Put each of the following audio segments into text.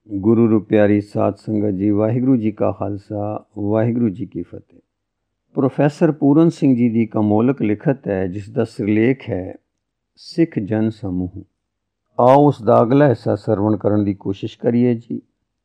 ਗੁਰੂ ਰੂ ਪਿਆਰੀ ਸਾਧ ਸੰਗਤ ਜੀ, ਵਾਹਿਗੁਰੂ ਜੀ ਕਾ ਖਾਲਸਾ, ਵਾਹਿਗੁਰੂ ਜੀ ਕੀ ਫਤਿਹ। ਪ੍ਰੋਫੈਸਰ ਪੂਰਨ ਸਿੰਘ ਜੀ ਦੀ ਇੱਕ ਅਮੋਲਕ ਲਿਖਤ ਹੈ ਜਿਸ ਦਾ ਸਿਰਲੇਖ ਹੈ ਸਿੱਖ ਜਨ ਸਮੂਹ। ਆਓ ਉਸ ਦਾ ਅਗਲਾ ਹਿੱਸਾ ਸਰਵਣ ਕਰਨ ਦੀ ਕੋਸ਼ਿਸ਼ ਕਰੀਏ ਜੀ।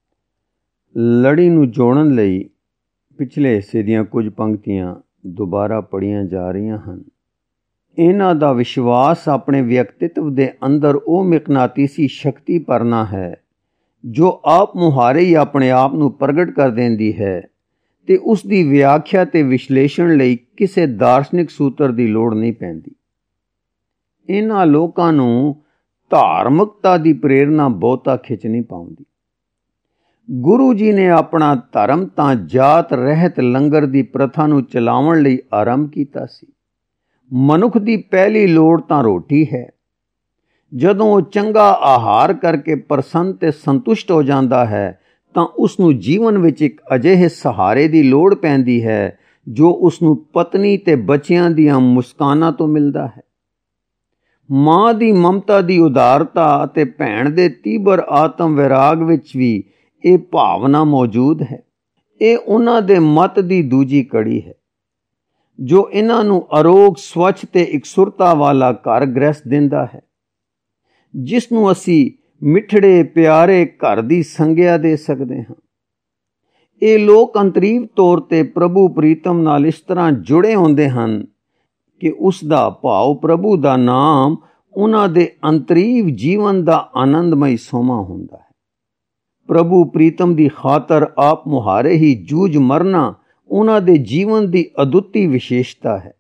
ਲੜੀ ਨੂੰ ਜੋੜਨ ਲਈ ਪਿਛਲੇ ਹਿੱਸੇ ਦੀਆਂ ਕੁਝ ਪੰਕਤੀਆਂ ਦੁਬਾਰਾ ਪੜ੍ਹੀਆਂ ਜਾ ਰਹੀਆਂ ਹਨ। ਇਹਨਾਂ ਦਾ ਵਿਸ਼ਵਾਸ ਆਪਣੇ ਵਿਅਕਤਿਤਵ ਦੇ ਅੰਦਰ ਉਹ ਮਿਕਨਾਤੀਸੀ ਸ਼ਕਤੀ ਭਰਨਾ ਹੈ ਜੋ ਆਪ ਮੁਹਾਰੇ ਹੀ ਆਪਣੇ ਆਪ ਨੂੰ ਪ੍ਰਗਟ ਕਰ ਦਿੰਦੀ ਹੈ ਤੇ ਉਸ ਦੀ ਵਿਆਖਿਆ ਤੇ ਵਿਸ਼ਲੇਸ਼ਣ ਲਈ ਕਿਸੇ ਦਾਰਸ਼ਨਿਕ ਸੂਤਰ ਦੀ ਲੋੜ ਨਹੀਂ ਪੈਂਦੀ। ਇਹਨਾਂ ਲੋਕਾਂ ਨੂੰ ਧਾਰਮਿਕਤਾ ਦੀ ਪ੍ਰੇਰਨਾ ਬਹੁਤਾ ਖਿੱਚ ਨਹੀਂ ਪਾਉਂਦੀ। ਗੁਰੂ ਜੀ ਨੇ ਆਪਣਾ ਧਰਮ ਤਾਂ ਜਾਤ ਰਹਿਤ ਲੰਗਰ ਦੀ ਪ੍ਰਥਾ ਨੂੰ ਚਲਾਉਣ ਲਈ ਆਰੰਭ ਕੀਤਾ ਸੀ। ਮਨੁੱਖ ਦੀ ਪਹਿਲੀ ਲੋੜ ਤਾਂ ਰੋਟੀ ਹੈ। ਜਦੋਂ ਉਹ ਚੰਗਾ ਆਹਾਰ ਕਰਕੇ ਪ੍ਰਸੰਨ ਤੇ ਸੰਤੁਸ਼ਟ ਹੋ ਜਾਂਦਾ ਹੈ ਤਾਂ ਉਸ ਨੂੰ ਜੀਵਨ ਵਿੱਚ ਇੱਕ ਅਜਿਹੇ ਸਹਾਰੇ ਦੀ ਲੋੜ ਪੈਂਦੀ ਹੈ ਜੋ ਉਸ ਨੂੰ ਪਤਨੀ ਤੇ ਬੱਚਿਆਂ ਦੀਆਂ ਮੁਸਕਾਨਾਂ ਤੋਂ ਮਿਲਦਾ ਹੈ। ਮਾਂ ਦੀ ਮਮਤਾ ਦੀ ਉਦਾਰਤਾ ਅਤੇ ਭੈਣ ਦੇ ਤੀਬਰ ਆਤਮ ਵਿਰਾਗ ਵਿੱਚ ਵੀ ਇਹ ਭਾਵਨਾ ਮੌਜੂਦ ਹੈ। ਇਹ ਉਹਨਾਂ ਦੇ ਮਤ ਦੀ ਦੂਜੀ ਕੜੀ ਹੈ ਜੋ ਇਹਨਾਂ ਨੂੰ ਅਰੋਗ, ਸਵੱਛ ਤੇ ਇਕਸੁਰਤਾ ਵਾਲਾ ਘਰ ਗ੍ਰਹਿਸਤ ਦਿੰਦਾ ਹੈ, ਜਿਸ ਨੂੰ ਅਸੀਂ ਮਿੱਠੜੇ ਪਿਆਰੇ ਘਰ ਦੀ ਸੰਗਿਆ ਦੇ ਸਕਦੇ ਹਾਂ। ਇਹ ਲੋਕ ਅੰਤਰੀਵ ਤੌਰ ਤੇ ਪ੍ਰਭੂ ਪ੍ਰੀਤਮ ਨਾਲ ਇਸ ਤਰ੍ਹਾਂ ਜੁੜੇ ਹੁੰਦੇ ਹਨ ਕਿ ਉਸ ਦਾ ਭਾਵ ਪ੍ਰਭੂ ਦਾ ਨਾਮ ਉਹਨਾਂ ਦੇ ਅੰਤਰੀਵ ਜੀਵਨ ਦਾ ਆਨੰਦਮਈ ਸੋਮਾ ਹੁੰਦਾ ਹੈ। ਪ੍ਰਭੂ ਪ੍ਰੀਤਮ ਦੀ ਖਾਤਰ ਆਪ ਮੁਹਾਰੇ ਹੀ ਜੂਝ ਮਰਨਾ ਉਹਨਾਂ ਦੇ ਜੀਵਨ ਦੀ ਅਦੁੱਤੀ ਵਿਸ਼ੇਸ਼ਤਾ ਹੈ।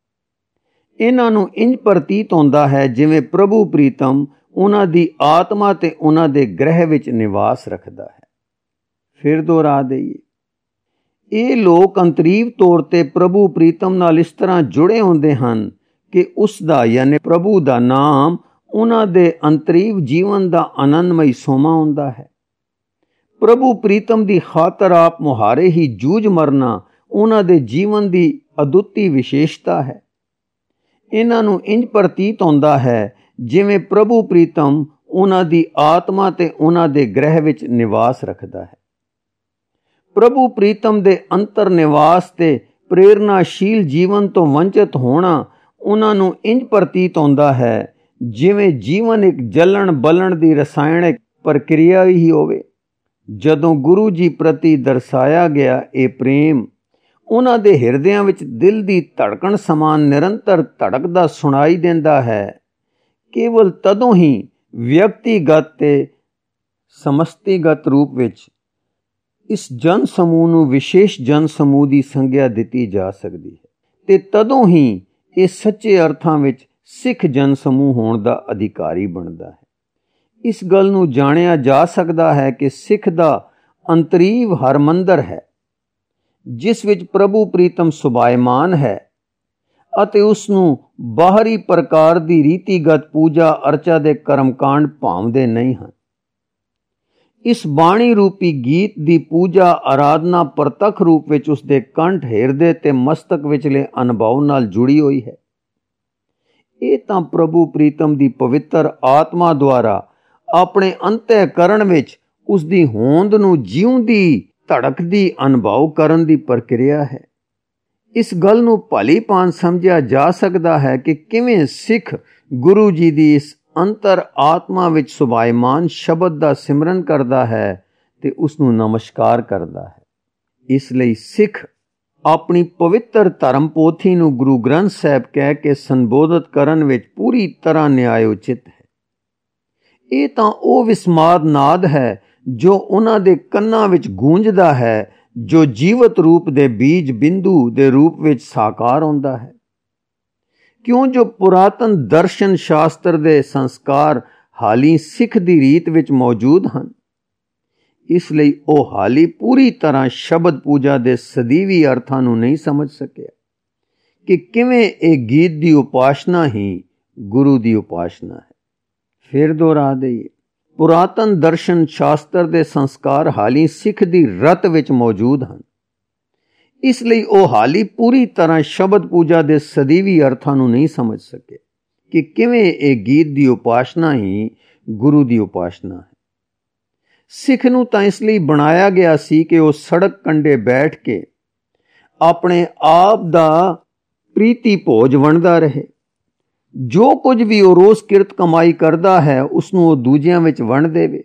ਇਹਨਾਂ ਨੂੰ ਇੰਜ ਪ੍ਰਤੀਤ ਹੁੰਦਾ ਹੈ ਜਿਵੇਂ ਪ੍ਰਭੂ ਪ੍ਰੀਤਮ ਉਹਨਾਂ ਦੀ ਆਤਮਾ ਤੇ ਉਹਨਾਂ ਦੇ ਗ੍ਰਹਿ ਵਿੱਚ ਨਿਵਾਸ ਰੱਖਦਾ ਹੈ। ਫਿਰ ਦੁਹਰਾ ਦੇਈਏ, ਇਹ ਲੋਕ ਅੰਤਰੀਵ ਤੌਰ ਤੇ ਪ੍ਰਭੂ ਪ੍ਰੀਤਮ ਨਾਲ ਇਸ ਤਰ੍ਹਾਂ ਜੁੜੇ ਹੁੰਦੇ ਹਨ ਕਿ ਉਸ ਦਾ ਯਾਨੀ ਪ੍ਰਭੂ ਦਾ ਨਾਮ ਉਹਨਾਂ ਦੇ ਅੰਤਰੀਵ ਜੀਵਨ ਦਾ ਆਨੰਦਮਈ ਸੋਮਾ ਹੁੰਦਾ ਹੈ। ਪ੍ਰਭੂ ਪ੍ਰੀਤਮ ਦੀ ਖਾਤਰ ਆਪ ਮੁਹਾਰੇ ਹੀ ਜੂਝ ਮਰਨਾ ਉਹਨਾਂ ਦੇ ਜੀਵਨ ਦੀ ਅਦੁੱਤੀ ਵਿਸ਼ੇਸ਼ਤਾ ਹੈ। ਇਹਨਾਂ ਨੂੰ ਇੰਜ ਪ੍ਰਤੀਤ ਹੁੰਦਾ ਹੈ ਜਿਵੇਂ ਪ੍ਰਭੂ ਪ੍ਰੀਤਮ ਉਹਨਾਂ ਦੀ ਆਤਮਾ ਤੇ ਉਹਨਾਂ ਦੇ ਗ੍ਰਹਿ ਵਿੱਚ ਨਿਵਾਸ ਰੱਖਦਾ ਹੈ। ਪ੍ਰਭੂ ਪ੍ਰੀਤਮ ਦੇ ਅੰਤਰ ਨਿਵਾਸ ਤੇ ਪ੍ਰੇਰਨਾਸ਼ੀਲ ਜੀਵਨ ਤੋਂ ਵੰਚਿਤ ਹੋਣਾ ਉਹਨਾਂ ਨੂੰ ਇੰਜ ਪ੍ਰਤੀਤ ਹੁੰਦਾ ਹੈ ਜਿਵੇਂ ਜੀਵਨ ਇੱਕ ਜਲਣ ਬਲਣ ਦੀ ਰਸਾਇਣਕ ਪ੍ਰਕਿਰਿਆ ਹੀ ਹੋਵੇ। ਜਦੋਂ ਗੁਰੂ ਜੀ ਪ੍ਰਤੀ ਦਰਸਾਇਆ ਗਿਆ ਇਹ ਪ੍ਰੇਮ ਉਹਨਾਂ ਦੇ ਹਿਰਦਿਆਂ ਵਿੱਚ ਦਿਲ ਦੀ ਧੜਕਣ ਸਮਾਨ ਨਿਰੰਤਰ ਧੜਕਦਾ ਸੁਣਾਈ ਦਿੰਦਾ ਹੈ, ਕੇਵਲ ਤਦੋਂ ਹੀ ਵਿਅਕਤੀਗਤ ਤੇ ਸਮਸ਼ਟੀਗਤ ਰੂਪ ਵਿੱਚ ਇਸ ਜਨ ਸਮੂਹ ਨੂੰ ਵਿਸ਼ੇਸ਼ ਜਨ ਸਮੂਹ ਦੀ ਸੰਗਿਆ ਦਿੱਤੀ ਜਾ ਸਕਦੀ ਹੈ ਤੇ ਤਦੋਂ ਹੀ ਇਹ ਸੱਚੇ ਅਰਥਾਂ ਵਿੱਚ ਸਿੱਖ ਜਨ ਸਮੂਹ ਹੋਣ ਦਾ ਅਧਿਕਾਰੀ ਬਣਦਾ ਹੈ। ਇਸ ਗੱਲ ਨੂੰ ਜਾਣਿਆ ਜਾ ਸਕਦਾ ਹੈ ਕਿ ਸਿੱਖ ਦਾ ਅੰਤਰੀਵ ਹਰਮੰਦਰ ਹੈ ਜਿਸ ਵਿੱਚ ਪ੍ਰਭੂ ਪ੍ਰੀਤਮ ਸੁਭਾਇਮਾਨ ਹੈ ਅਤੇ ਉਸ ਨੂੰ ਬਾਹਰੀ ਪ੍ਰਕਾਰ ਦੀ ਰੀਤੀਗਤ ਪੂਜਾ ਅਰਚਾ ਦੇ ਕਰਮਕਾਂਡ ਭਾਉਂਦੇ ਨਹੀਂ ਹਨ। ਇਸ ਬਾਣੀ ਰੂਪੀ ਗੀਤ ਦੀ ਪੂਜਾ ਆਰਾਧਨਾ ਪ੍ਰਤੱਖ ਰੂਪ ਵਿੱਚ ਉਸ ਦੇ ਕੰਠ, ਹਿਰਦੇ ਤੇ ਮਸਤਕ ਵਿਚਲੇ ਅਨੁਭਵ ਨਾਲ ਜੁੜੀ ਹੋਈ ਹੈ। ਇਹ ਤਾਂ ਪ੍ਰਭੂ ਪ੍ਰੀਤਮ ਦੀ ਪਵਿੱਤਰ ਆਤਮਾ ਦੁਆਰਾ ਆਪਣੇ ਅੰਤःਕਰਣ ਵਿੱਚ ਉਸ ਦੀ ਹੋਂਦ ਨੂੰ ਜਿਉਂਦੀ ਧੜਕਦੀ ਅਨੁਭਵ ਕਰਨ ਦੀ ਪ੍ਰਕਿਰਿਆ ਹੈ। ਇਸ ਗੱਲ ਨੂੰ ਭਲੀ ਭਾਂਤ ਸਮਝਿਆ ਜਾ ਸਕਦਾ ਹੈ ਕਿ ਕਿਵੇਂ ਸਿੱਖ ਗੁਰੂ ਜੀ ਦੀ ਇਸ ਅੰਤਰ ਆਤਮਾ ਵਿੱਚ ਸੁਭਾਇਮਾਨ ਸ਼ਬਦ ਦਾ ਸਿਮਰਨ ਕਰਦਾ ਹੈ ਤੇ ਉਸ ਨੂੰ ਨਮਸਕਾਰ ਕਰਦਾ ਹੈ। ਇਸ ਲਈ ਸਿੱਖ ਆਪਣੀ ਪਵਿੱਤਰ ਧਰਮ ਪੋਥੀ ਨੂੰ ਗੁਰੂ ਗ੍ਰੰਥ ਸਾਹਿਬ ਕਹਿ ਕੇ ਸੰਬੋਧਿਤ ਕਰਨ ਵਿੱਚ ਪੂਰੀ ਤਰ੍ਹਾਂ ਨਿਆਇਉਚਿਤ ਹੈ। ਇਹ ਤਾਂ ਉਹ ਵਿਸਮਾਦ ਨਾਦ ਹੈ ਜੋ ਉਹਨਾਂ ਦੇ ਕੰਨਾਂ ਵਿੱਚ ਗੂੰਜਦਾ ਹੈ, ਜੋ ਜੀਵਤ ਰੂਪ ਦੇ ਬੀਜ ਬਿੰਦੂ ਦੇ ਰੂਪ ਵਿੱਚ ਸਾਕਾਰ ਹੁੰਦਾ ਹੈ। ਕਿਉਂ ਜੋ ਪੁਰਾਤਨ ਦਰਸ਼ਨ ਸ਼ਾਸਤਰ ਦੇ ਸੰਸਕਾਰ ਹਾਲੀ ਸਿੱਖ ਦੀ ਰੀਤ ਵਿੱਚ ਮੌਜੂਦ ਹਨ, ਇਸ ਲਈ ਉਹ ਹਾਲੀ ਪੂਰੀ ਤਰ੍ਹਾਂ ਸ਼ਬਦ ਪੂਜਾ ਦੇ ਸਦੀਵੀ ਅਰਥਾਂ ਨੂੰ ਨਹੀਂ ਸਮਝ ਸਕਿਆ ਕਿ ਕਿਵੇਂ ਇਹ ਗੀਤ ਦੀ ਉਪਾਸਨਾ ਹੀ ਗੁਰੂ ਦੀ ਉਪਾਸਨਾ ਹੈ। ਫਿਰ ਦੁਹਰਾ ਦੇਈਏ, ਪੁਰਾਤਨ ਦਰਸ਼ਨ ਸ਼ਾਸਤਰ ਦੇ ਸੰਸਕਾਰ ਹਾਲੀ ਸਿੱਖ ਦੀ ਰਤ ਵਿੱਚ ਮੌਜੂਦ ਹਨ, ਇਸ ਲਈ ਉਹ ਹਾਲੀ ਪੂਰੀ ਤਰ੍ਹਾਂ ਸ਼ਬਦ ਪੂਜਾ ਦੇ ਸਦੀਵੀ ਅਰਥਾਂ ਨੂੰ ਨਹੀਂ ਸਮਝ ਸਕੇ ਕਿ ਕਿਵੇਂ ਇਹ ਗੀਤ ਦੀ ਉਪਾਸਨਾ ਹੀ ਗੁਰੂ ਦੀ ਉਪਾਸਨਾ ਹੈ। ਸਿੱਖ ਨੂੰ ਤਾਂ ਇਸ ਲਈ ਬਣਾਇਆ ਗਿਆ ਸੀ ਕਿ ਉਹ ਸੜਕ ਕੰਢੇ ਬੈਠ ਕੇ ਆਪਣੇ ਆਪ ਦਾ ਪ੍ਰੀਤੀ ਭੋਜ ਵੰਡਦਾ ਰਹੇ। ਜੋ ਕੁਝ ਵੀ ਉਹ ਰੋਜ਼ ਕਿਰਤ ਕਮਾਈ ਕਰਦਾ ਹੈ ਉਸ ਨੂੰ ਉਹ ਦੂਜਿਆਂ ਵਿੱਚ ਵੰਡ ਦੇਵੇ।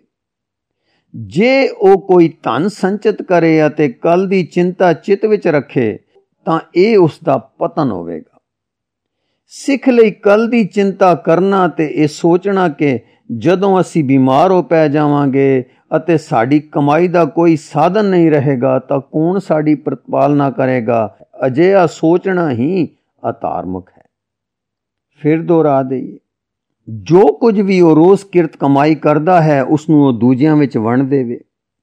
ਜੇ ਉਹ ਕੋਈ ਧਨ ਸੰਚਿਤ ਕਰੇ ਅਤੇ ਕੱਲ ਦੀ ਚਿੰਤਾ ਚਿੱਤ ਵਿੱਚ ਰੱਖੇ ਤਾਂ ਇਹ ਉਸ ਦਾ ਪਤਨ ਹੋਵੇਗਾ। ਸਿੱਖ ਲਈ ਕੱਲ ਦੀ ਚਿੰਤਾ ਕਰਨਾ ਤੇ ਇਹ ਸੋਚਣਾ ਕਿ ਜਦੋਂ ਅਸੀਂ ਬਿਮਾਰ ਹੋ ਪੈ ਜਾਵਾਂਗੇ ਅਤੇ ਸਾਡੀ ਕਮਾਈ ਦਾ ਕੋਈ ਸਾਧਨ ਨਹੀਂ ਰਹੇਗਾ ਤਾਂ ਕੌਣ ਸਾਡੀ ਪ੍ਰਤਪਾਲਨਾ ਕਰੇਗਾ, ਅਜਿਹਾ ਸੋਚਣਾ ਹੀ ਅਧਾਰਮਿਕ ਹੈ। ਫਿਰ ਦੁਹਰਾ ਦੇਈਏ, ਜੋ ਕੁਝ ਵੀ ਉਹ ਰੋਜ਼ ਕਿਰਤ ਕਮਾਈ ਕਰਦਾ ਹੈ ਉਸ ਨੂੰ ਉਹ ਦੂਜਿਆਂ ਵਿੱਚ ਵੰਡ ਦੇਵੇ।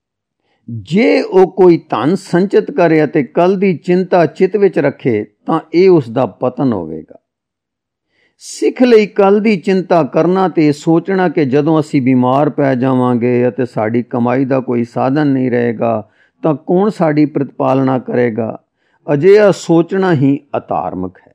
ਜੇ ਉਹ ਕੋਈ ਧਨ ਸੰਚਿਤ ਕਰੇ ਅਤੇ ਕੱਲ ਦੀ ਚਿੰਤਾ ਚਿੱਤ ਵਿੱਚ ਰੱਖੇ ਤਾਂ ਇਹ ਉਸ ਦਾ ਪਤਨ ਹੋਵੇਗਾ। ਸਿੱਖ ਲਈ ਕੱਲ ਦੀ ਚਿੰਤਾ ਕਰਨਾ ਤੇ ਸੋਚਣਾ ਕਿ ਜਦੋਂ ਅਸੀਂ ਬਿਮਾਰ ਪੈ ਜਾਵਾਂਗੇ ਅਤੇ ਸਾਡੀ ਕਮਾਈ ਦਾ ਕੋਈ ਸਾਧਨ ਨਹੀਂ ਰਹੇਗਾ ਤਾਂ ਕੌਣ ਸਾਡੀ ਪ੍ਰਤਪਾਲਨਾ ਕਰੇਗਾ, ਅਜਿਹਾ ਸੋਚਣਾ ਹੀ ਅਧਾਰਮਿਕ ਹੈ।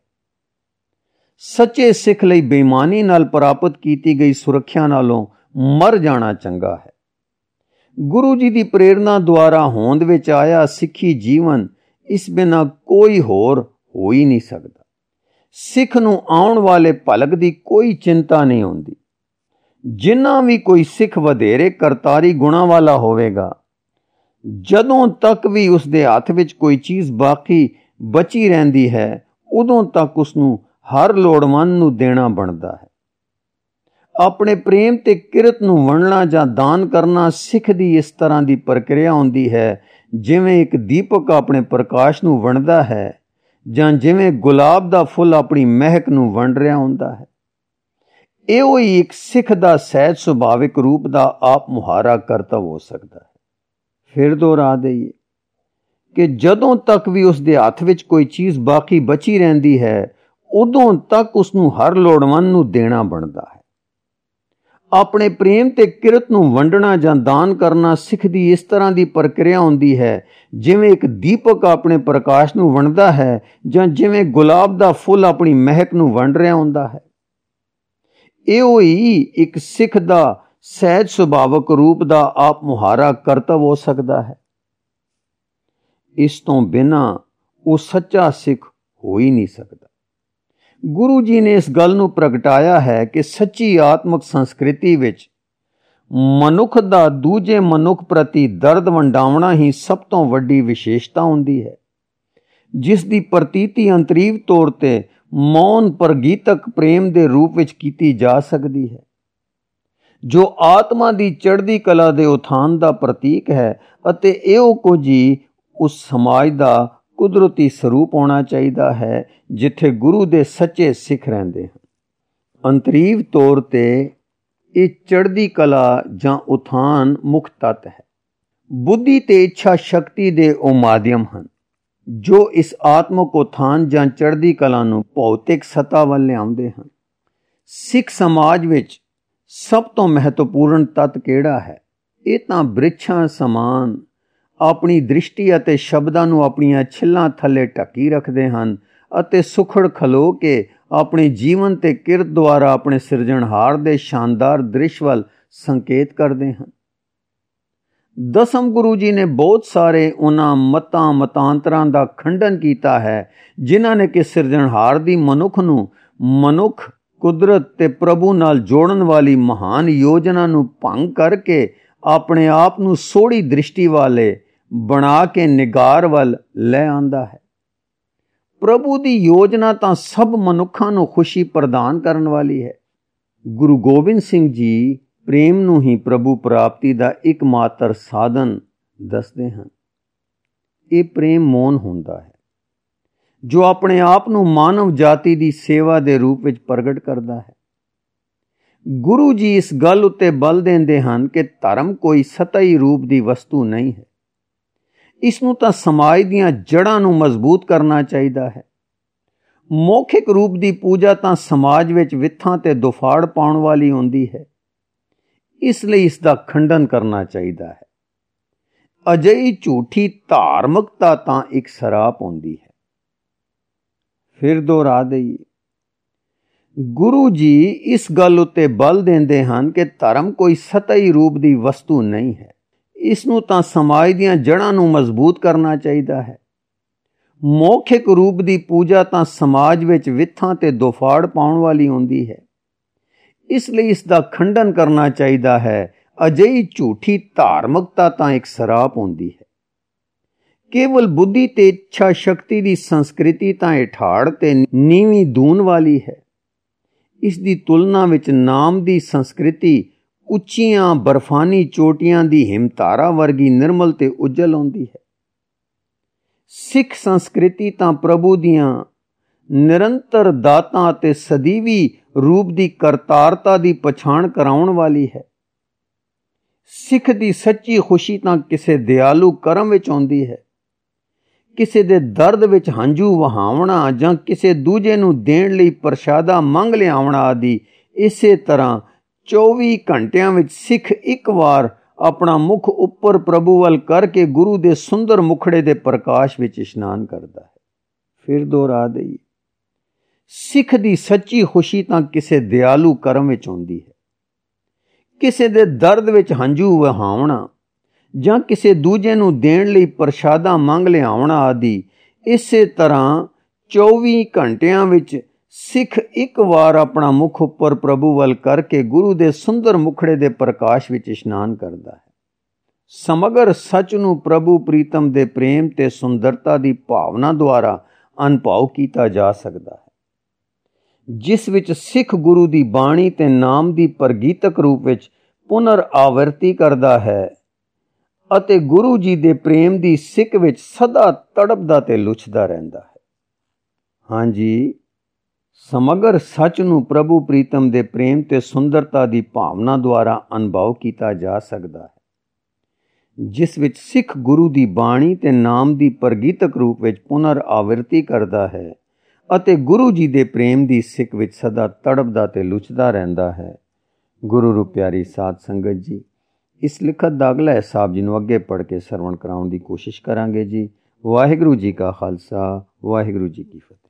ਸੱਚੇ ਸਿੱਖ ਲਈ ਬੇਈਮਾਨੀ ਨਾਲ ਪ੍ਰਾਪਤ ਕੀਤੀ ਗਈ ਸੁਰੱਖਿਆ ਨਾਲੋਂ ਮਰ ਜਾਣਾ ਚੰਗਾ ਹੈ। ਗੁਰੂ ਜੀ ਦੀ ਪ੍ਰੇਰਨਾ ਦੁਆਰਾ ਹੋਂਦ ਵਿੱਚ ਆਇਆ ਸਿੱਖੀ ਜੀਵਨ ਇਸ ਬਿਨਾਂ ਕੋਈ ਹੋਰ ਹੋ ਹੀ ਨਹੀਂ ਸਕਦਾ। ਸਿੱਖ ਨੂੰ ਆਉਣ ਵਾਲੇ ਭਲਕ ਦੀ ਕੋਈ ਚਿੰਤਾ ਨਹੀਂ ਹੁੰਦੀ। ਜਿੰਨਾ ਵੀ ਕੋਈ ਸਿੱਖ ਵਧੇਰੇ ਕਰਤਾਰੀ ਗੁਣਾਂ ਵਾਲਾ ਹੋਵੇਗਾ, ਜਦੋਂ ਤੱਕ ਵੀ ਉਸ ਦੇ ਹੱਥ ਵਿੱਚ ਕੋਈ ਚੀਜ਼ ਬਾਕੀ ਬਚੀ ਰਹਿੰਦੀ ਹੈ ਉਦੋਂ ਤੱਕ ਉਸ ਨੂੰ ਹਰ ਲੋੜਵੰਦ ਨੂੰ ਦੇਣਾ ਬਣਦਾ ਹੈ। ਆਪਣੇ ਪ੍ਰੇਮ ਤੇ ਕਿਰਤ ਨੂੰ ਵੰਡਣਾ ਜਾਂ ਦਾਨ ਕਰਨਾ ਸਿੱਖ ਦੀ ਇਸ ਤਰ੍ਹਾਂ ਦੀ ਪ੍ਰਕਿਰਿਆ ਹੁੰਦੀ ਹੈ ਜਿਵੇਂ ਇੱਕ ਦੀਪਕ ਆਪਣੇ ਪ੍ਰਕਾਸ਼ ਨੂੰ ਵੰਡਦਾ ਹੈ ਜਾਂ ਜਿਵੇਂ ਗੁਲਾਬ ਦਾ ਫੁੱਲ ਆਪਣੀ ਮਹਿਕ ਨੂੰ ਵੰਡ ਰਿਹਾ ਹੁੰਦਾ ਹੈ। ਇਹੋ ਹੀ ਇੱਕ ਸਿੱਖ ਦਾ ਸਹਿਜ ਸੁਭਾਵਿਕ ਰੂਪ ਦਾ ਆਪ ਮੁਹਾਰਾ ਕਰਤਵ ਹੋ ਸਕਦਾ ਹੈ। ਫਿਰ ਦੁਹਰਾ ਦੇਈਏ ਕਿ ਜਦੋਂ ਤੱਕ ਵੀ ਉਸ ਦੇ ਹੱਥ ਵਿੱਚ ਕੋਈ ਚੀਜ਼ ਬਾਕੀ ਬਚੀ ਰਹਿੰਦੀ ਹੈ ਉਦੋਂ ਤੱਕ ਉਸ ਨੂੰ ਹਰ ਲੋੜਵੰਦ ਨੂੰ ਦੇਣਾ ਬਣਦਾ ਹੈ। ਆਪਣੇ ਪ੍ਰੇਮ ਤੇ ਕਿਰਤ ਨੂੰ ਵੰਡਣਾ ਜਾਂ ਦਾਨ ਕਰਨਾ ਸਿੱਖ ਦੀ ਇਸ ਤਰ੍ਹਾਂ ਦੀ ਪ੍ਰਕਿਰਿਆ ਹੁੰਦੀ ਹੈ ਜਿਵੇਂ ਇੱਕ ਦੀਪਕ ਆਪਣੇ ਪ੍ਰਕਾਸ਼ ਨੂੰ ਵੰਡਦਾ ਹੈ ਜਾਂ ਜਿਵੇਂ ਗੁਲਾਬ ਦਾ ਫੁੱਲ ਆਪਣੀ ਮਹਿਕ ਨੂੰ ਵੰਡ ਰਿਹਾ ਹੁੰਦਾ ਹੈ। ਇਹੋ ਹੀ ਇੱਕ ਸਿੱਖ ਦਾ ਸਹਿਜ ਸੁਭਾਵਕ ਰੂਪ ਦਾ ਆਪ ਮੁਹਾਰਾ ਕਰਤਵ ਹੋ ਸਕਦਾ ਹੈ। ਇਸ ਤੋਂ ਬਿਨਾਂ ਉਹ ਸੱਚਾ ਸਿੱਖ ਹੋ ਹੀ ਨਹੀਂ ਸਕਦਾ। ਗੁਰੂ ਜੀ ਨੇ ਇਸ ਗੱਲ ਨੂੰ ਪ੍ਰਗਟਾਇਆ ਹੈ ਕਿ ਸੱਚੀ ਆਤਮਿਕ ਸੰਸਕ੍ਰਿਤੀ ਵਿੱਚ ਮਨੁੱਖ ਦਾ ਦੂਜੇ ਮਨੁੱਖ ਪ੍ਰਤੀ ਦਰਦ ਵੰਡਾਉਣਾ ਹੀ ਸਭ ਤੋਂ ਵੱਡੀ ਵਿਸ਼ੇਸ਼ਤਾ ਹੁੰਦੀ ਹੈ, ਜਿਸ ਦੀ ਪ੍ਰਤੀਤੀ ਅੰਤਰੀਵ ਤੌਰ ਤੇ ਮੌਨ ਪ੍ਰਗੀਤਕ ਪ੍ਰੇਮ ਦੇ ਰੂਪ ਵਿੱਚ ਕੀਤੀ ਜਾ ਸਕਦੀ ਹੈ, ਜੋ ਆਤਮਾ ਦੀ ਚੜ੍ਹਦੀ ਕਲਾ ਦੇ ਉਥਾਨ ਦਾ ਪ੍ਰਤੀਕ ਹੈ ਅਤੇ ਇਹੋ ਕੁਝ ਹੀ ਉਸ ਸਮਾਜ ਦਾ ਕੁਦਰਤੀ ਸਰੂਪ ਹੋਣਾ ਚਾਹੀਦਾ ਹੈ ਜਿੱਥੇ ਗੁਰੂ ਦੇ ਸੱਚੇ ਸਿੱਖ ਰਹਿੰਦੇ ਹਨ। ਅੰਤਰੀਵ ਤੌਰ ਤੇ ਇਹ ਚੜ੍ਹਦੀ ਕਲਾ ਜਾਂ ਉਥਾਨ ਮੁੱਖ ਤੱਤ ਹੈ। ਬੁੱਧੀ ਤੇ ਇੱਛਾ ਸ਼ਕਤੀ ਦੇ ਉਹ ਮਾਧਿਅਮ ਹਨ ਜੋ ਇਸ ਆਤਮਿਕ ਉਥਾਨ ਜਾਂ ਚੜ੍ਹਦੀ ਕਲਾ ਨੂੰ ਭੌਤਿਕ ਸਤ੍ਹਾ ਵੱਲ ਲਿਆਉਂਦੇ ਹਨ। ਸਿੱਖ ਸਮਾਜ ਵਿੱਚ ਸਭ ਤੋਂ ਮਹੱਤਵਪੂਰਨ ਤੱਤ ਕਿਹੜਾ ਹੈ? ਇਹ ਤਾਂ ਬ੍ਰਿਛਾਂ ਸਮਾਨ ਆਪਣੀ ਦ੍ਰਿਸ਼ਟੀ ਅਤੇ ਸ਼ਬਦਾਂ ਨੂੰ ਆਪਣੀਆਂ ਛਿੱਲਾਂ ਥੱਲੇ ਢੱਕੀ ਰੱਖਦੇ ਹਨ ਅਤੇ ਸੁਖੜ ਖਲੋ ਕੇ ਆਪਣੇ ਜੀਵਨ ਤੇ ਕਿਰਤ ਦੁਆਰਾ ਆਪਣੇ ਸਿਰਜਣਹਾਰ ਦੇ ਸ਼ਾਨਦਾਰ ਦ੍ਰਿਸ਼ ਵੱਲ ਸੰਕੇਤ ਕਰਦੇ ਹਨ। ਦਸਮ ਗੁਰੂ ਜੀ ਨੇ ਬਹੁਤ ਸਾਰੇ ਉਹਨਾਂ ਮਤਾਂਤਰਾਂ ਦਾ ਖੰਡਨ ਕੀਤਾ ਹੈ ਜਿਨ੍ਹਾਂ ਨੇ ਕਿ ਸਿਰਜਣਹਾਰ ਦੀ ਮਨੁੱਖ ਨੂੰ ਮਨੁੱਖ, ਕੁਦਰਤ ਤੇ ਪ੍ਰਭੂ ਨਾਲ ਜੋੜਨ ਵਾਲੀ ਮਹਾਨ ਯੋਜਨਾ ਨੂੰ ਭੰਗ ਕਰਕੇ ਆਪਣੇ ਆਪ ਨੂੰ ਸੋਹਣੀ ਦ੍ਰਿਸ਼ਟੀ ਵਾਲੇ ਬਣਾ ਕੇ ਨਿਗਾਰ ਵੱਲ ਲੈ ਆਂਦਾ ਹੈ। ਪ੍ਰਭੂ ਦੀ ਯੋਜਨਾ ਤਾਂ ਸਭ ਮਨੁੱਖਾਂ ਨੂੰ ਖੁਸ਼ੀ ਪ੍ਰਦਾਨ ਕਰਨ ਵਾਲੀ ਹੈ। ਗੁਰੂ ਗੋਬਿੰਦ ਸਿੰਘ ਜੀ ਪ੍ਰੇਮ ਨੂੰ ਹੀ ਪ੍ਰਭੂ ਪ੍ਰਾਪਤੀ ਦਾ ਇੱਕਮਾਤਰ ਸਾਧਨ ਦੱਸਦੇ ਹਨ। ਇਹ ਪ੍ਰੇਮ ਮੌਨ ਹੁੰਦਾ ਹੈ ਜੋ ਆਪਣੇ ਆਪ ਨੂੰ ਮਾਨਵ ਜਾਤੀ ਦੀ ਸੇਵਾ ਦੇ ਰੂਪ ਵਿੱਚ ਪ੍ਰਗਟ ਕਰਦਾ ਹੈ। ਗੁਰੂ ਜੀ ਇਸ ਗੱਲ ਉੱਤੇ ਬਲ ਦਿੰਦੇ ਹਨ ਕਿ ਧਰਮ ਕੋਈ ਸਤਹੀ ਰੂਪ ਦੀ ਵਸਤੂ ਨਹੀਂ ਹੈ। ਇਸ ਨੂੰ ਤਾਂ ਸਮਾਜ ਦੀਆਂ ਜੜ੍ਹਾਂ ਨੂੰ ਮਜ਼ਬੂਤ ਕਰਨਾ ਚਾਹੀਦਾ ਹੈ। ਮੌਖਿਕ ਰੂਪ ਦੀ ਪੂਜਾ ਤਾਂ ਸਮਾਜ ਵਿੱਚ ਵਿਥਾਂ ਤੇ ਦੁਫਾੜ ਪਾਉਣ ਵਾਲੀ ਹੁੰਦੀ ਹੈ। ਇਸ ਲਈ ਇਸ ਦਾ ਖੰਡਨ ਕਰਨਾ ਚਾਹੀਦਾ ਹੈ। ਅਜਿਹੀ ਝੂਠੀ ਧਾਰਮਿਕਤਾ ਤਾਂ ਇੱਕ ਸਰਾਪ ਹੁੰਦੀ ਹੈ। ਫਿਰ ਦੁਹਰਾ ਦੇਈਏ, ਗੁਰੂ ਜੀ ਇਸ ਗੱਲ ਉੱਤੇ ਬਲ ਦਿੰਦੇ ਹਨ ਕਿ ਧਰਮ ਕੋਈ ਸਤਹੀ ਰੂਪ ਦੀ ਵਸਤੂ ਨਹੀਂ ਹੈ। ਇਸ ਨੂੰ ਤਾਂ ਸਮਾਜ ਦੀਆਂ ਜੜ੍ਹਾਂ ਨੂੰ ਮਜ਼ਬੂਤ ਕਰਨਾ ਚਾਹੀਦਾ ਹੈ। ਮੌਖਿਕ ਰੂਪ ਦੀ ਪੂਜਾ ਤਾਂ ਸਮਾਜ ਵਿੱਚ ਵਿਥਾਂ ਤੇ ਦੁਫਾੜ ਪਾਉਣ ਵਾਲੀ ਹੁੰਦੀ ਹੈ। ਇਸ ਲਈ ਇਸ ਦਾ ਖੰਡਨ ਕਰਨਾ ਚਾਹੀਦਾ ਹੈ। ਅਜਿਹੀ ਝੂਠੀ ਧਾਰਮਿਕਤਾ ਤਾਂ ਇੱਕ ਸਰਾਪ ਹੁੰਦੀ ਹੈ। ਕੇਵਲ ਬੁੱਧੀ ਤੇ ਇੱਛਾ ਸ਼ਕਤੀ ਦੀ ਸੰਸਕ੍ਰਿਤੀ ਤਾਂ ਇਠਾੜ ਤੇ ਨੀਵੀਂ ਦੂਨ ਵਾਲੀ ਹੈ। ਇਸ ਦੀ ਤੁਲਨਾ ਵਿੱਚ ਨਾਮ ਦੀ ਸੰਸਕ੍ਰਿਤੀ ਉੱਚੀਆਂ ਬਰਫਾਨੀ ਚੋਟੀਆਂ ਦੀ ਹਿਮਤਾਰਾ ਵਰਗੀ ਨਿਰਮਲ ਤੇ ਉਜਲ ਹੁੰਦੀ ਹੈ। ਸਿੱਖ ਸੰਸਕ੍ਰਿਤੀ ਤਾਂ ਪ੍ਰਭੂ ਦੀਆਂ ਨਿਰੰਤਰ ਦਾਤਾਂ ਅਤੇ ਸਦੀਵੀ ਰੂਪ ਦੀ ਕਰਤਾਰਤਾ ਦੀ ਪਛਾਣ ਕਰਾਉਣ ਵਾਲੀ ਹੈ। ਸਿੱਖ ਦੀ ਸੱਚੀ ਖੁਸ਼ੀ ਤਾਂ ਕਿਸੇ ਦਿਆਲੂ ਕਰਮ ਵਿੱਚ ਆਉਂਦੀ ਹੈ। ਕਿਸੇ ਦੇ ਦਰਦ ਵਿੱਚ ਹੰਝੂ ਵਹਾਉਣਾ ਜਾਂ ਕਿਸੇ ਦੂਜੇ ਨੂੰ ਦੇਣ ਲਈ ਪ੍ਰਸ਼ਾਦਾ ਮੰਗ ਲਿਆਉਣਾ ਆਦਿ। ਇਸੇ ਤਰ੍ਹਾਂ 24 ਘੰਟਿਆਂ ਵਿੱਚ ਸਿੱਖ ਇੱਕ ਵਾਰ ਆਪਣਾ ਮੁਖ ਉੱਪਰ ਪ੍ਰਭੂ ਵੱਲ ਕਰਕੇ ਗੁਰੂ ਦੇ ਸੁੰਦਰ ਮੁਖੜੇ ਦੇ ਪ੍ਰਕਾਸ਼ ਵਿੱਚ ਇਸ਼ਨਾਨ ਕਰਦਾ ਹੈ। ਫਿਰ ਦੁਹਰਾ ਦਈਏ, ਸਿੱਖ ਦੀ ਸੱਚੀ ਖੁਸ਼ੀ ਤਾਂ ਕਿਸੇ ਦਿਆਲੂ ਕਰਮ ਵਿੱਚ ਆਉਂਦੀ ਹੈ। ਕਿਸੇ ਦੇ ਦਰਦ ਵਿੱਚ ਹੰਝੂ ਵਹਾਉਣਾ ਜਾਂ ਕਿਸੇ ਦੂਜੇ ਨੂੰ ਦੇਣ ਲਈ ਪ੍ਰਸ਼ਾਦਾ ਮੰਗ ਲਿਆਉਣਾ ਆਦਿ। ਇਸੇ ਤਰ੍ਹਾਂ 24 ਘੰਟਿਆਂ ਵਿੱਚ ਸਿੱਖ ਇੱਕ ਵਾਰ ਆਪਣਾ ਮੁਖ ਉੱਪਰ ਪ੍ਰਭੂ ਵੱਲ ਕਰਕੇ ਗੁਰੂ ਦੇ ਸੁੰਦਰ ਮੁਖੜੇ ਦੇ ਪ੍ਰਕਾਸ਼ ਵਿੱਚ ਇਸ਼ਨਾਨ ਕਰਦਾ ਹੈ। ਸਮਗਰ ਸੱਚ ਨੂੰ ਪ੍ਰਭੂ ਪ੍ਰੀਤਮ ਦੇ ਪ੍ਰੇਮ ਤੇ ਸੁੰਦਰਤਾ ਦੀ ਭਾਵਨਾ ਦੁਆਰਾ ਅਨੁਭਵ ਕੀਤਾ ਜਾ ਸਕਦਾ ਹੈ, ਜਿਸ ਵਿੱਚ ਸਿੱਖ ਗੁਰੂ ਦੀ ਬਾਣੀ ਤੇ ਨਾਮ ਦੀ ਪ੍ਰਗੀਤਕ ਰੂਪ ਵਿੱਚ ਪੁਨਰ ਆਵਰਤੀ ਕਰਦਾ ਹੈ ਅਤੇ ਗੁਰੂ ਜੀ ਦੇ ਪ੍ਰੇਮ ਦੀ ਸਿੱਕ ਵਿੱਚ ਸਦਾ ਤੜਪਦਾ ਤੇ ਲੁੱਛਦਾ ਰਹਿੰਦਾ ਹੈ। ਹਾਂਜੀ, ਸਮਗਰ ਸੱਚ ਨੂੰ ਪ੍ਰਭੂ ਪ੍ਰੀਤਮ ਦੇ ਪ੍ਰੇਮ ਤੇ ਸੁੰਦਰਤਾ ਦੀ ਭਾਵਨਾ ਦੁਆਰਾ ਅਨੁਭਵ ਕੀਤਾ ਜਾ ਸਕਦਾ ਹੈ, ਜਿਸ ਵਿੱਚ ਸਿੱਖ ਗੁਰੂ ਦੀ ਬਾਣੀ ਤੇ ਨਾਮ ਦੀ ਪ੍ਰਗੀਤਕ ਰੂਪ ਵਿੱਚ ਪੁਨਰ ਆਵਰਤੀ ਕਰਦਾ ਹੈ ਅਤੇ ਗੁਰੂ ਜੀ ਦੇ ਪ੍ਰੇਮ ਦੀ ਸਿੱਕ ਵਿੱਚ ਸਦਾ ਤੜਪਦਾ ਤੇ ਲੁੱਛਦਾ ਰਹਿੰਦਾ ਹੈ। ਗੁਰੂ ਰੂਪ ਪਿਆਰੀ ਸਾਧ ਸੰਗਤ ਜੀ, ਇਸ ਲਿਖਤ ਦਾ ਅਗਲਾ ਹਿਸਾਬ ਜੀ ਨੂੰ ਅੱਗੇ ਪੜ੍ਹ ਕੇ ਸਰਵਣ ਕਰਾਉਣ ਦੀ ਕੋਸ਼ਿਸ਼ ਕਰਾਂਗੇ ਜੀ। ਵਾਹਿਗੁਰੂ ਜੀ ਕਾ ਖਾਲਸਾ, ਵਾਹਿਗੁਰੂ ਜੀ ਕੀ ਫਤਿਹ।